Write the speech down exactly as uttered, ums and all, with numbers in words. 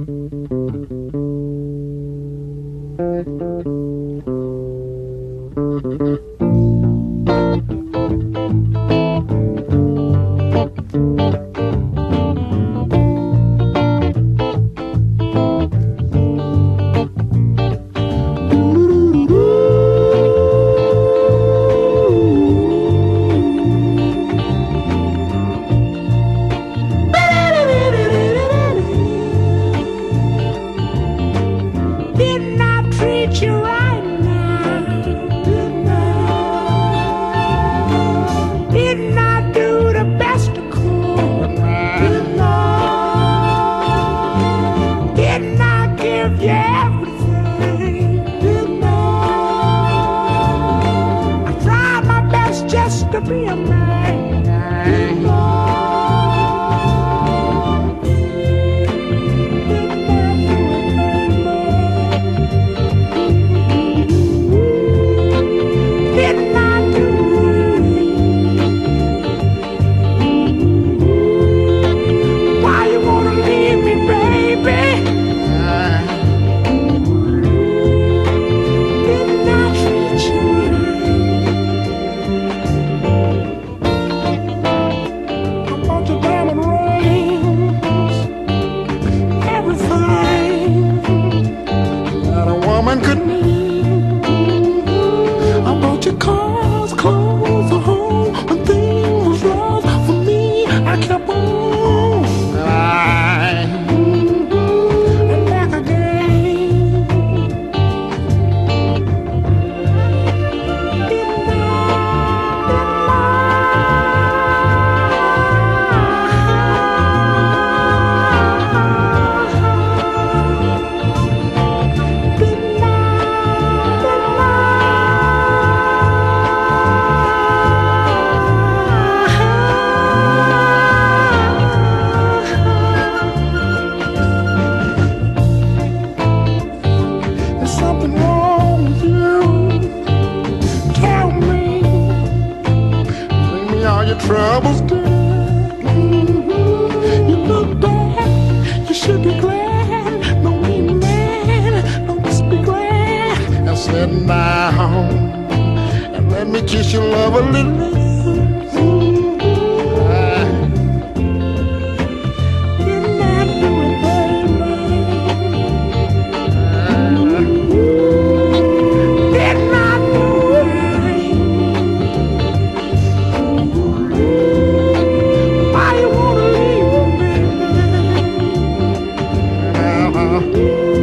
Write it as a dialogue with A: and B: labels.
A: Didn't I treat you right now? Didn't I? Didn't I do the best I could? Didn't I? Didn't I give you everything? Didn't I? I tried my best just to be a man. Didn't I? Could need. I bought your cars, clothes, a home. When things was lost for me, I kept on flying and back again. Didn't I? Didn't I? There's something wrong with you. Tell me. Bring me all your troubles, dear. Mm-hmm. You look bad. You should be glad. No mean man. No, just be glad. Now sit down and let me kiss your love a little. Why you wanna leave me, baby?